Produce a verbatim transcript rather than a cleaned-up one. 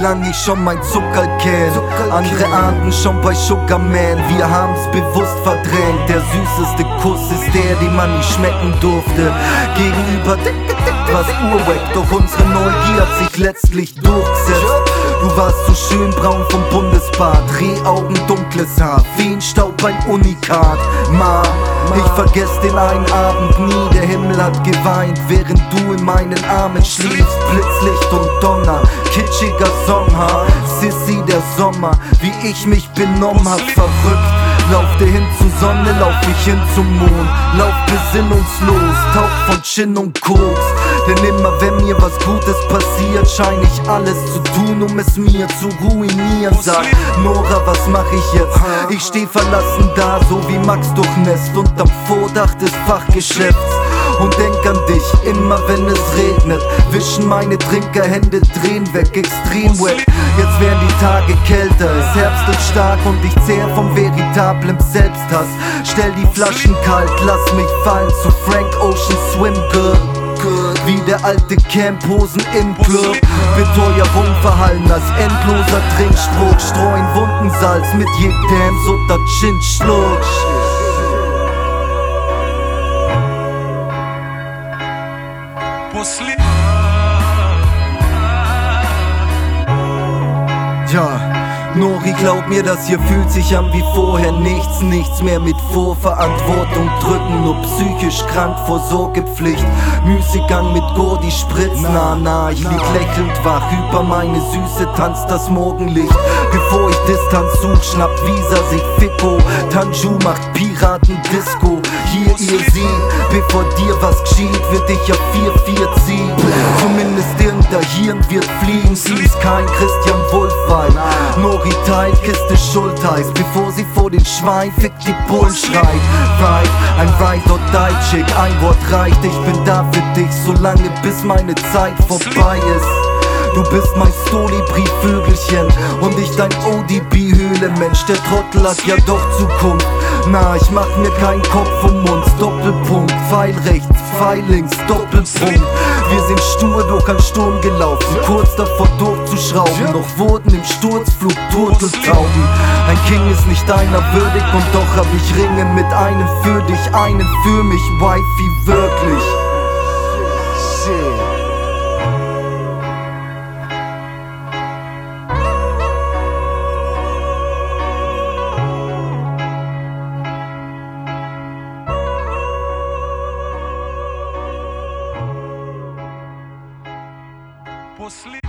lang ich schon mein Zucker kenn. Andere ahnten schon bei Sugarman, wir haben's bewusst verdrängt. Der süßeste Kuss ist der, den man nicht schmecken durfte. Gegenüber dick, dick, was urwack, doch unsere Neugier hat sich letztlich durchgesetzt. Du warst so schön braun vom Bundesbad, Rehaugen, dunkles Haar, Feenstaub, ein Unikat. Ma, ich vergess den einen Abend nie, der Himmel hat geweint, während du in meinen Armen schliefst. Blitzlicht und Donner, kitschiger Sommer, Sissy der Sommer, wie ich mich benommen hab, verrückt. Lauf dir hin zur Sonne, lauf ich hin zum Mond, lauf besinnungslos, tauch von Gin und Koks. Denn immer wenn mir was Gutes passiert, schein ich alles zu tun, um es mir zu ruinieren. Sag, Nora, was mach ich jetzt? Ich steh verlassen da, so wie Max durchnässt unterm Vordach des Fachgeschäfts. Und denk an dich, immer wenn es regnet, wischen meine Trinkerhände, drehen weg, extrem wet. Jetzt werden die Tage kälter, es Herbst und stark und ich zehr vom veritablem Selbsthass. Stell die Flaschen kalt, lass mich fallen zu Frank Ocean Swim Girl. Wie der alte Camphosen im Club, Beteuerung verhallen als endloser Trinkspruch. Streuen Wundensalz mit jedem Sutter Gin Schluck. Ja, Nori, glaub mir, das hier fühlt sich an wie vorher. Nichts, nichts mehr mit Vorverantwortung drücken, nur psychisch krank vor Sorgepflicht. Müßiggang mit Gordi Spritz, na na, ich lieg lächelnd wach, über meine Süße tanzt das Morgenlicht. Bevor ich Distanz such, schnappt Visa sich Fico, Tanju macht Piratendisco. Hier ihr seht, bevor dir was geschieht, wird dich auf vier vier ziehen. Zumindest irgendein Hirn wird fliegen, sie ist kein Christian Wolf-Wein. Nori teilt Kiste Schulteis, bevor sie vor den Schwein fickt die Bullen schreit. Right, ein Ride or Die Chick, ein Wort reicht, ich bin da für dich, solange bis meine Zeit vorbei ist. Du bist mein Stoli-Briefvögelchen und ich dein O D B-Höhlenmensch. Der Trottel hat ja doch Zukunft. Na, ich mach mir keinen Kopf um uns. Doppelpunkt, Pfeil rechts, Pfeil links, Doppelpunkt. Wir sind stur durch einen Sturm gelaufen, kurz davor durchzuschrauben, doch wurden im Sturzflug Turteltauben. Ein King ist nicht einer würdig und doch hab ich Ringe mit einem für dich, einen für mich, Wifey, wirklich. Sleep.